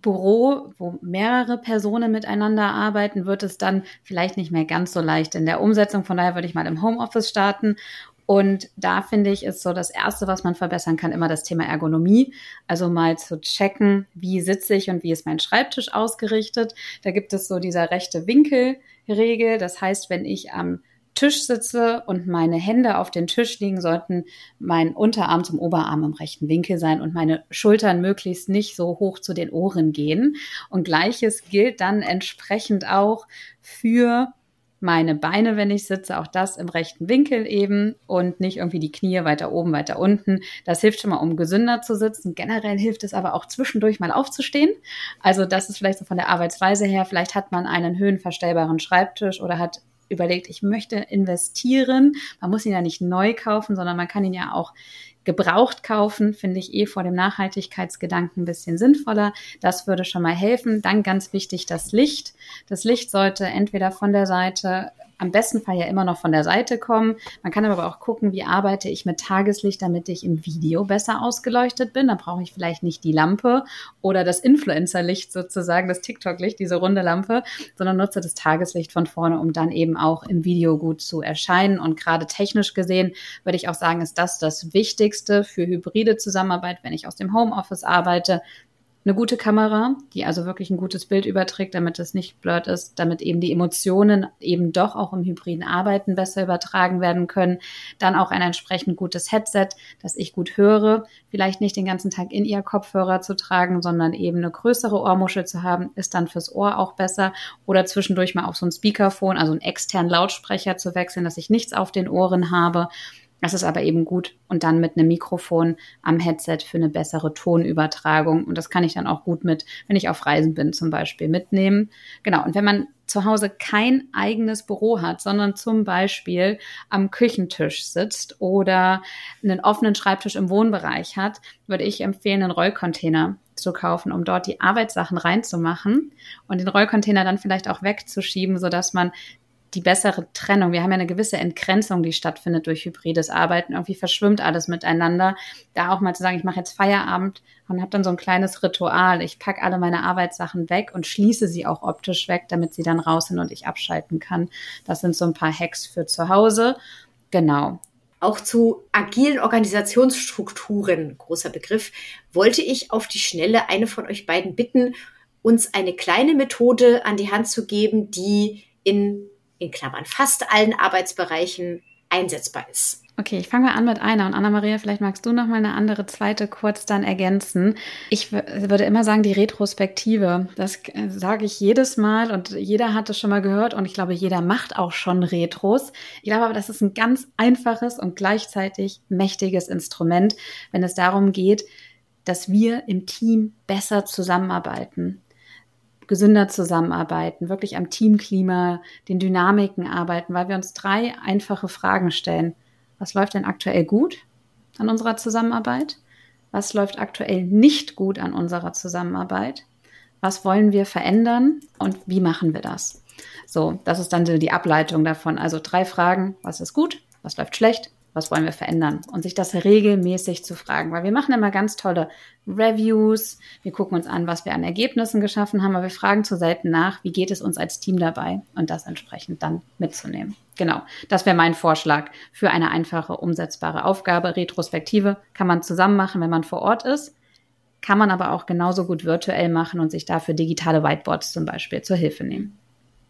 Büro, wo mehrere Personen miteinander arbeiten, wird es dann vielleicht nicht mehr ganz so leicht in der Umsetzung. Von daher würde ich mal im Homeoffice starten. Und da finde ich, ist so das Erste, was man verbessern kann, immer das Thema Ergonomie. Also mal zu checken, wie sitze ich und wie ist mein Schreibtisch ausgerichtet. Da gibt es so diese rechte Winkelregel. Das heißt, wenn ich am Tisch sitze und meine Hände auf den Tisch liegen, sollten mein Unterarm zum Oberarm im rechten Winkel sein und meine Schultern möglichst nicht so hoch zu den Ohren gehen. Und Gleiches gilt dann entsprechend auch für meine Beine, wenn ich sitze, auch das im rechten Winkel eben und nicht irgendwie die Knie weiter oben, weiter unten. Das hilft schon mal, um gesünder zu sitzen. Generell hilft es aber auch zwischendurch mal aufzustehen. Also das ist vielleicht so von der Arbeitsweise her. Vielleicht hat man einen höhenverstellbaren Schreibtisch oder hat überlegt, ich möchte investieren. Man muss ihn ja nicht neu kaufen, sondern man kann ihn ja auch gebraucht kaufen, finde ich eh vor dem Nachhaltigkeitsgedanken ein bisschen sinnvoller. Das würde schon mal helfen. Dann ganz wichtig das Licht. Das Licht sollte entweder von der Seite, am besten Fall ja immer noch von der Seite kommen. Man kann aber auch gucken, wie arbeite ich mit Tageslicht, damit ich im Video besser ausgeleuchtet bin. Da brauche ich vielleicht nicht die Lampe oder das Influencer-Licht sozusagen, das TikTok-Licht, diese runde Lampe, sondern nutze das Tageslicht von vorne, um dann eben auch im Video gut zu erscheinen. Und gerade technisch gesehen würde ich auch sagen, ist das das Wichtigste für hybride Zusammenarbeit, wenn ich aus dem Homeoffice arbeite. Eine gute Kamera, die also wirklich ein gutes Bild überträgt, damit es nicht blurred ist, damit eben die Emotionen eben doch auch im hybriden Arbeiten besser übertragen werden können. Dann auch ein entsprechend gutes Headset, das ich gut höre. Vielleicht nicht den ganzen Tag in ihr Kopfhörer zu tragen, sondern eben eine größere Ohrmuschel zu haben, ist dann fürs Ohr auch besser. Oder zwischendurch mal auf so ein Speakerphone, also einen externen Lautsprecher zu wechseln, dass ich nichts auf den Ohren habe. Das ist aber eben gut und dann mit einem Mikrofon am Headset für eine bessere Tonübertragung. Und das kann ich dann auch gut mit, wenn ich auf Reisen bin zum Beispiel, mitnehmen. Genau, und wenn man zu Hause kein eigenes Büro hat, sondern zum Beispiel am Küchentisch sitzt oder einen offenen Schreibtisch im Wohnbereich hat, würde ich empfehlen, einen Rollcontainer zu kaufen, um dort die Arbeitssachen reinzumachen und den Rollcontainer dann vielleicht auch wegzuschieben, sodass man die bessere Trennung. Wir haben ja eine gewisse Entgrenzung, die stattfindet durch hybrides Arbeiten. Irgendwie verschwimmt alles miteinander. Da auch mal zu sagen, ich mache jetzt Feierabend und habe dann so ein kleines Ritual. Ich packe alle meine Arbeitssachen weg und schließe sie auch optisch weg, damit sie dann raus sind und ich abschalten kann. Das sind so ein paar Hacks für zu Hause. Genau. Auch zu agilen Organisationsstrukturen, großer Begriff, wollte ich auf die Schnelle eine von euch beiden bitten, uns eine kleine Methode an die Hand zu geben, die in in Klammern fast allen Arbeitsbereichen einsetzbar ist. Okay, ich fange mal an mit einer und Anna-Maria, vielleicht magst du noch mal eine andere zweite kurz dann ergänzen. Ich w- würde immer sagen, die Retrospektive, das äh, sage ich jedes Mal und jeder hat es schon mal gehört und ich glaube, jeder macht auch schon Retros. Ich glaube aber, das ist ein ganz einfaches und gleichzeitig mächtiges Instrument, wenn es darum geht, dass wir im Team besser zusammenarbeiten, gesünder zusammenarbeiten, wirklich am Teamklima, den Dynamiken arbeiten, weil wir uns drei einfache Fragen stellen. Was läuft denn aktuell gut an unserer Zusammenarbeit? Was läuft aktuell nicht gut an unserer Zusammenarbeit? Was wollen wir verändern und wie machen wir das? So, das ist dann so die Ableitung davon. Also drei Fragen, was ist gut, was läuft schlecht, was wollen wir verändern? Und sich das regelmäßig zu fragen, weil wir machen immer ganz tolle Reviews, wir gucken uns an, was wir an Ergebnissen geschaffen haben, aber wir fragen zu selten nach, wie geht es uns als Team dabei und das entsprechend dann mitzunehmen. Genau, das wäre mein Vorschlag für eine einfache, umsetzbare Aufgabe. Retrospektive kann man zusammen machen, wenn man vor Ort ist, kann man aber auch genauso gut virtuell machen und sich dafür digitale Whiteboards zum Beispiel zur Hilfe nehmen.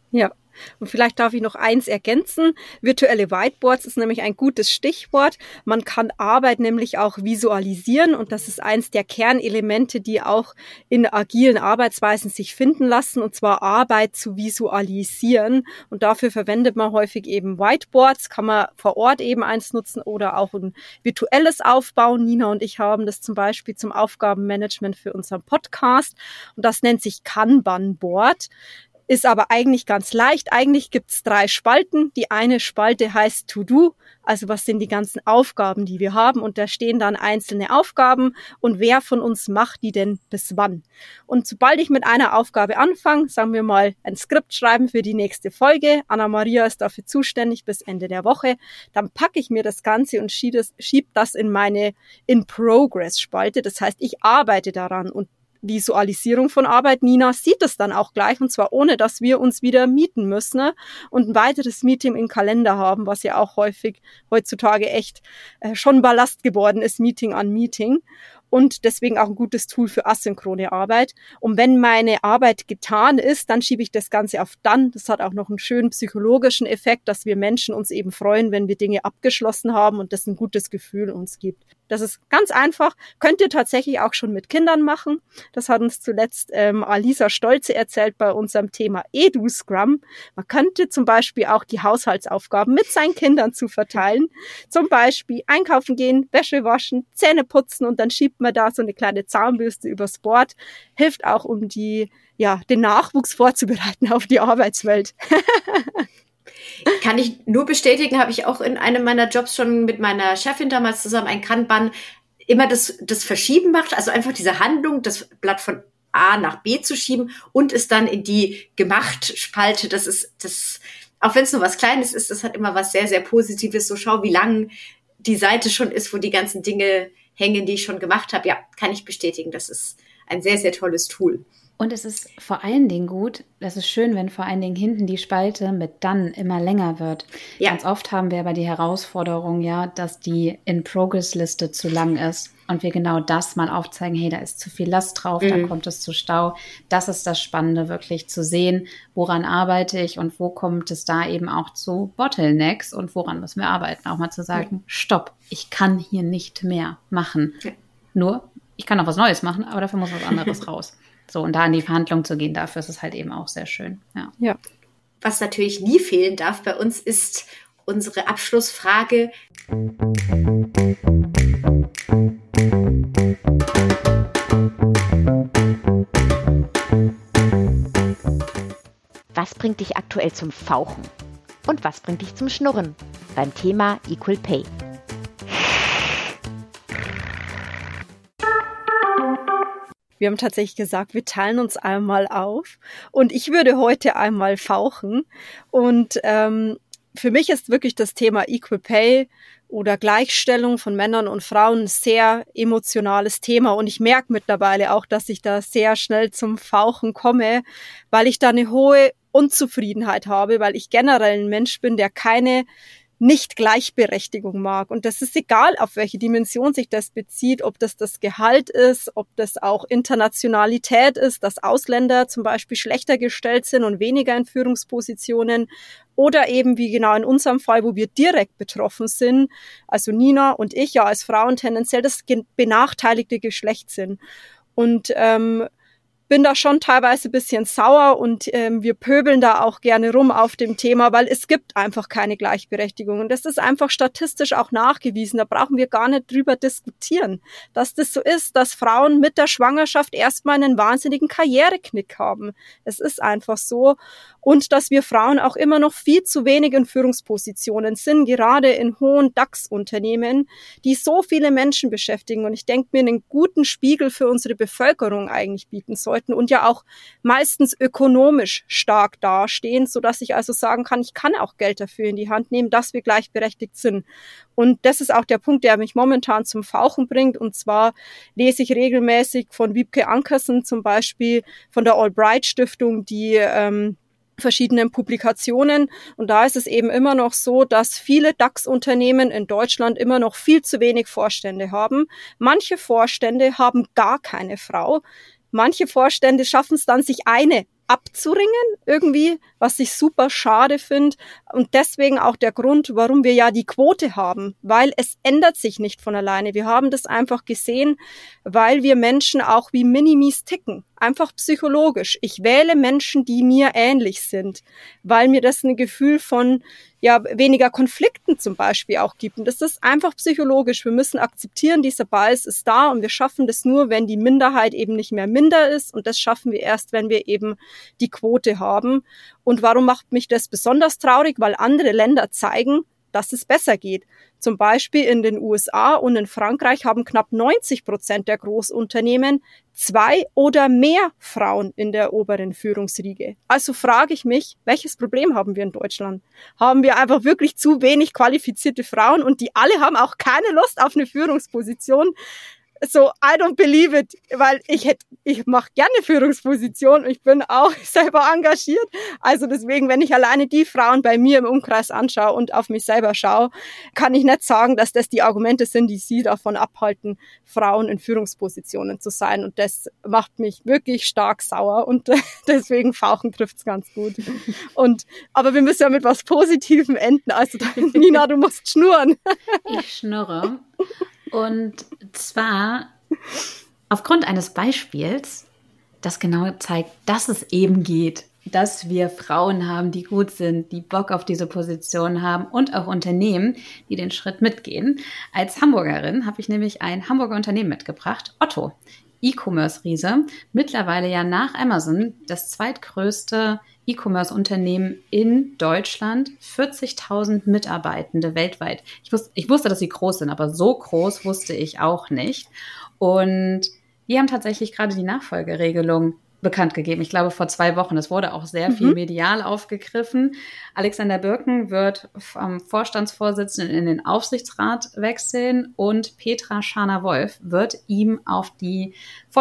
Ja. Und vielleicht darf ich noch eins ergänzen. Virtuelle Whiteboards ist nämlich ein gutes Stichwort. Man kann Arbeit nämlich auch visualisieren und das ist eins der Kernelemente, die auch in agilen Arbeitsweisen sich finden lassen, und zwar Arbeit zu visualisieren. Und dafür verwendet man häufig eben Whiteboards, kann man vor Ort eben eins nutzen oder auch ein virtuelles aufbauen. Nina und ich haben das zum Beispiel zum Aufgabenmanagement für unseren Podcast und das nennt sich Kanban-Board. Ist aber eigentlich ganz leicht. Eigentlich gibt's drei Spalten. Die eine Spalte heißt To-Do, also was sind die ganzen Aufgaben, die wir haben. Und da stehen dann einzelne Aufgaben und wer von uns macht die denn bis wann. Und sobald ich mit einer Aufgabe anfange, sagen wir mal ein Skript schreiben für die nächste Folge, Anna-Maria ist dafür zuständig bis Ende der Woche, dann packe ich mir das Ganze und schiebe das, schieb das in meine In-Progress-Spalte. Das heißt, ich arbeite daran und Visualisierung von Arbeit. Nina sieht es dann auch gleich und zwar ohne, dass wir uns wieder mieten müssen, ne? Und ein weiteres Meeting im Kalender haben, was ja auch häufig heutzutage echt äh, schon Ballast geworden ist, Meeting an Meeting. Und deswegen auch ein gutes Tool für asynchrone Arbeit. Und wenn meine Arbeit getan ist, dann schiebe ich das Ganze auf dann. Das hat auch noch einen schönen psychologischen Effekt, dass wir Menschen uns eben freuen, wenn wir Dinge abgeschlossen haben und das ein gutes Gefühl uns gibt. Das ist ganz einfach, könnt ihr tatsächlich auch schon mit Kindern machen. Das hat uns zuletzt ähm, Alisa Stolze erzählt bei unserem Thema Edu-Scrum. Man könnte zum Beispiel auch die Haushaltsaufgaben mit seinen Kindern zu verteilen. Zum Beispiel einkaufen gehen, Wäsche waschen, Zähne putzen und dann schiebt man da so eine kleine Zahnbürste übers Board. Hilft auch, um die, ja, den Nachwuchs vorzubereiten auf die Arbeitswelt. Kann ich nur bestätigen, habe ich auch in einem meiner Jobs schon mit meiner Chefin damals zusammen ein Kanban immer das, das Verschieben macht, also einfach diese Handlung, das Blatt von A nach B zu schieben und es dann in die Gemacht-Spalte, das ist, das, auch wenn es nur was Kleines ist, das hat immer was sehr, sehr Positives, so schau, wie lang die Seite schon ist, wo die ganzen Dinge hängen, die ich schon gemacht habe. Ja, kann ich bestätigen, das ist ein sehr, sehr tolles Tool. Und es ist vor allen Dingen gut, das ist schön, wenn vor allen Dingen hinten die Spalte mit dann immer länger wird. Ja. Ganz oft haben wir aber die Herausforderung, ja, dass die In-Progress-Liste zu lang ist und wir genau das mal aufzeigen, hey, da ist zu viel Last drauf, mhm. da kommt es zu Stau. Das ist das Spannende, wirklich zu sehen, woran arbeite ich und wo kommt es da eben auch zu Bottlenecks und woran müssen wir arbeiten. Auch mal zu sagen, ja. Stopp, ich kann hier nicht mehr machen. Ja. Nur, ich kann auch was Neues machen, aber dafür muss was anderes raus. So, und da in die Verhandlung zu gehen, dafür ist es halt eben auch sehr schön. Ja. Ja. Was natürlich nie fehlen darf bei uns, ist unsere Abschlussfrage. Was bringt dich aktuell zum Fauchen? Und was bringt dich zum Schnurren? Beim Thema Equal Pay. Wir haben tatsächlich gesagt, wir teilen uns einmal auf und ich würde heute einmal fauchen. Und ähm, für mich ist wirklich das Thema Equal Pay oder Gleichstellung von Männern und Frauen ein sehr emotionales Thema. Und ich merke mittlerweile auch, dass ich da sehr schnell zum Fauchen komme, weil ich da eine hohe Unzufriedenheit habe, weil ich generell ein Mensch bin, der keine Nicht-Gleichberechtigung mag. Und das ist egal, auf welche Dimension sich das bezieht, ob das das Gehalt ist, ob das auch Internationalität ist, dass Ausländer zum Beispiel schlechter gestellt sind und weniger in Führungspositionen oder eben wie genau in unserem Fall, wo wir direkt betroffen sind, also Nina und ich ja als Frauen tendenziell das benachteiligte Geschlecht sind. Und ähm, bin da schon teilweise ein bisschen sauer und ähm, wir pöbeln da auch gerne rum auf dem Thema, weil es gibt einfach keine Gleichberechtigung. Und das ist einfach statistisch auch nachgewiesen. Da brauchen wir gar nicht drüber diskutieren, dass das so ist, dass Frauen mit der Schwangerschaft erstmal einen wahnsinnigen Karriereknick haben. Es ist einfach so. Und dass wir Frauen auch immer noch viel zu wenig in Führungspositionen sind, gerade in hohen DAX-Unternehmen, die so viele Menschen beschäftigen. Und ich denke mir, einen guten Spiegel für unsere Bevölkerung eigentlich bieten sollten und ja auch meistens ökonomisch stark dastehen, sodass ich also sagen kann, ich kann auch Geld dafür in die Hand nehmen, dass wir gleichberechtigt sind. Und das ist auch der Punkt, der mich momentan zum Fauchen bringt. Und zwar lese ich regelmäßig von Wiebke Ankersen zum Beispiel von der Albright Stiftung die ähm, verschiedenen Publikationen. Und da ist es eben immer noch so, dass viele DAX-Unternehmen in Deutschland immer noch viel zu wenig Vorstände haben. Manche Vorstände haben gar keine Frau. Manche Vorstände schaffen es dann, sich eine abzuringen irgendwie, was ich super schade finde. Und deswegen auch der Grund, warum wir ja die Quote haben, weil es ändert sich nicht von alleine. Wir haben das einfach gesehen, weil wir Menschen auch wie Minimis ticken. Einfach psychologisch. Ich wähle Menschen, die mir ähnlich sind, weil mir das ein Gefühl von ja weniger Konflikten zum Beispiel auch gibt. Und das ist einfach psychologisch. Wir müssen akzeptieren, dieser Bias ist da und wir schaffen das nur, wenn die Minderheit eben nicht mehr minder ist. Und das schaffen wir erst, wenn wir eben die Quote haben. Und warum macht mich das besonders traurig? Weil andere Länder zeigen, dass es besser geht. Zum Beispiel in den U S A und in Frankreich haben knapp neunzig Prozent der Großunternehmen zwei oder mehr Frauen in der oberen Führungsriege. Also frage ich mich, welches Problem haben wir in Deutschland? Haben wir einfach wirklich zu wenig qualifizierte Frauen und die alle haben auch keine Lust auf eine Führungsposition? So, I don't believe it, weil ich hätte, ich mache gerne Führungsposition und ich bin auch selber engagiert. Also deswegen, wenn ich alleine die Frauen bei mir im Umkreis anschaue und auf mich selber schaue, kann ich nicht sagen, dass das die Argumente sind, die sie davon abhalten, Frauen in Führungspositionen zu sein. Und das macht mich wirklich stark sauer und deswegen Fauchen trifft's ganz gut. Und, aber wir müssen ja mit was Positivem enden. Also Nina, du musst schnurren. Ich schnurre. Und zwar aufgrund eines Beispiels, das genau zeigt, dass es eben geht, dass wir Frauen haben, die gut sind, die Bock auf diese Position haben und auch Unternehmen, die den Schritt mitgehen. Als Hamburgerin habe ich nämlich ein Hamburger Unternehmen mitgebracht, Otto, E-Commerce-Riese, mittlerweile ja nach Amazon das zweitgrößte E-Commerce-Unternehmen in Deutschland, vierzigtausend Mitarbeitende weltweit. Ich wusste, ich wusste, dass sie groß sind, aber so groß wusste ich auch nicht. Und die haben tatsächlich gerade die Nachfolgeregelung bekannt gegeben. Ich glaube, vor zwei Wochen. Es wurde auch sehr viel medial aufgegriffen. Alexander Birken wird vom Vorstandsvorsitzenden in den Aufsichtsrat wechseln und Petra Scharner-Wolf wird ihm auf die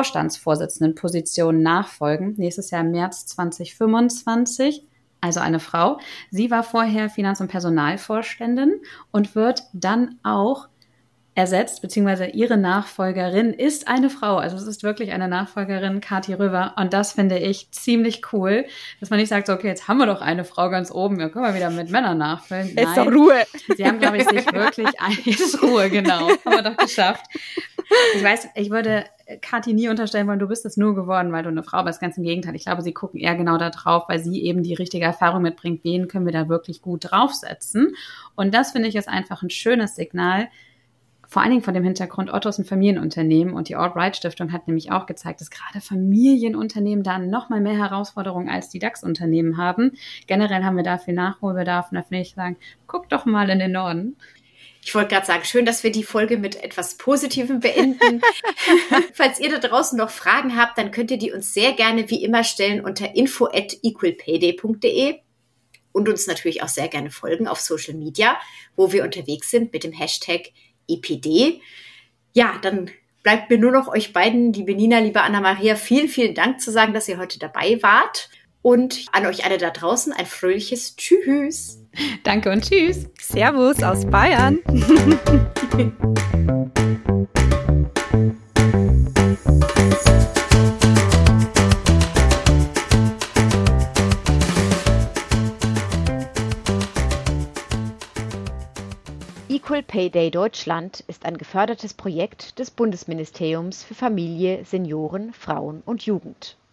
Vorstandsvorsitzendenposition nachfolgen. Nächstes Jahr im März zwanzig fünfundzwanzig. Also eine Frau. Sie war vorher Finanz- und Personalvorständin und wird dann auch ersetzt, beziehungsweise ihre Nachfolgerin ist eine Frau. Also es ist wirklich eine Nachfolgerin, Kathi Röver. Und das finde ich ziemlich cool, dass man nicht sagt, so, okay, jetzt haben wir doch eine Frau ganz oben, wir können wir wieder mit Männern nachfüllen. Nein, ist doch Ruhe. Sie haben, glaube ich, sich wirklich, ein, ist Ruhe, genau, haben wir doch geschafft. Ich weiß, ich würde Kathi nie unterstellen wollen, du bist es nur geworden, weil du eine Frau bist. Ganz im Gegenteil. Ich glaube, sie gucken eher genau da drauf, weil sie eben die richtige Erfahrung mitbringt. Wen können wir da wirklich gut draufsetzen? Und das finde ich ist einfach ein schönes Signal. Vor allen Dingen von dem Hintergrund, Otto ist ein Familienunternehmen und die Alt-Right-Stiftung hat nämlich auch gezeigt, dass gerade Familienunternehmen da noch mal mehr Herausforderungen als die DAX-Unternehmen haben. Generell haben wir da viel Nachholbedarf und da finde ich sagen, guck doch mal in den Norden. Ich wollte gerade sagen, schön, dass wir die Folge mit etwas Positivem beenden. Falls ihr da draußen noch Fragen habt, dann könnt ihr die uns sehr gerne wie immer stellen unter info at equalpayday punkt de und uns natürlich auch sehr gerne folgen auf Social Media, wo wir unterwegs sind mit dem Hashtag E P D. Ja, dann bleibt mir nur noch euch beiden, liebe Nina, liebe Anna-Maria, vielen, vielen Dank zu sagen, dass ihr heute dabei wart. Und an euch alle da draußen ein fröhliches Tschüss. Danke und tschüss. Servus aus Bayern. Equal Pay Day Deutschland ist ein gefördertes Projekt des Bundesministeriums für Familie, Senioren, Frauen und Jugend.